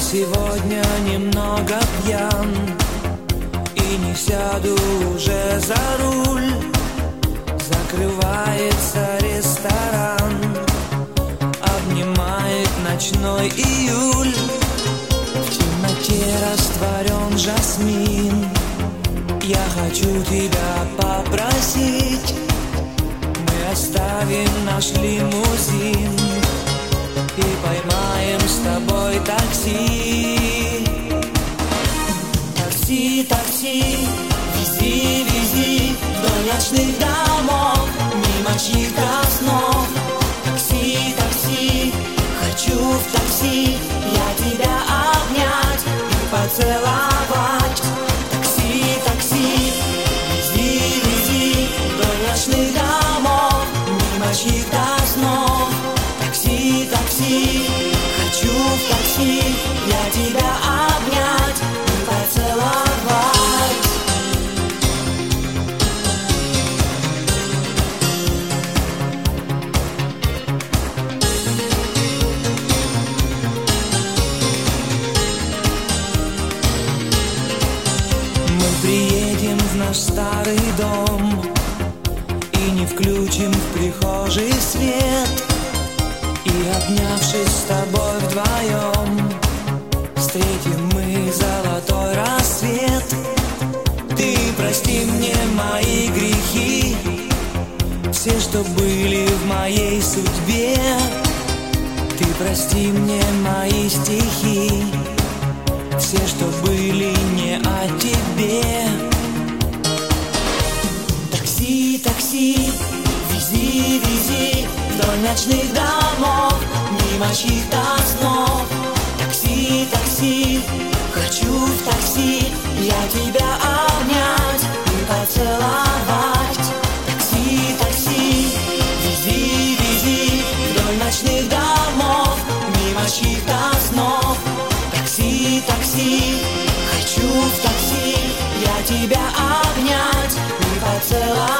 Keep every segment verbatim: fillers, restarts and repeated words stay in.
сегодня немного пьян и не сяду уже за руль. Закрывается ресторан, обнимает ночной июль. В темноте растворен жасмин. Я хочу тебя попросить, мы оставим наш лимузин и поймаем с тобой такси. Такси, такси, вези, вези вдоль ночных домов, мимо чьих-то снов. Такси, такси, хочу в такси я тебя обнять и поцеловать. Такси, такси, вези, вези вдоль ночных домов, мимо чьих-то снов. Такси, такси, хочу в такси я тебя обнять и поцеловать. Мы приедем в наш старый дом и не включим в прихожей свет. И, обнявшись с тобой вдвоем, встретим мы золотой рассвет. Ты прости мне мои грехи, все, что были в моей судьбе. Ты прости мне мои стихи, все, что были не о тебе. Такси, такси, вези, вези вдоль ночных домов, мимо чьих-то снов. Такси, такси, хочу в такси я тебя обнять и поцеловать. Такси, такси, вези, вези вдоль ночных домов, мимо чьих-то снов. Такси, такси, хочу в такси я тебя обнять и поцеловать.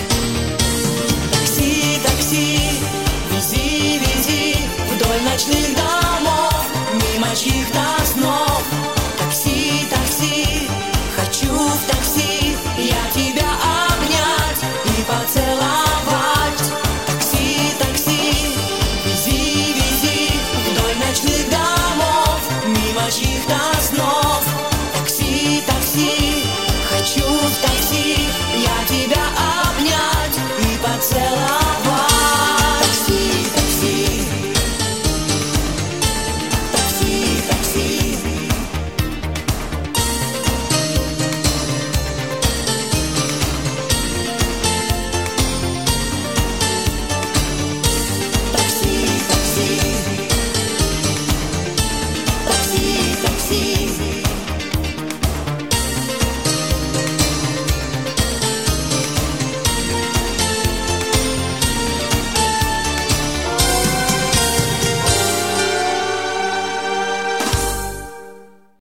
Вези, вези вдоль ночных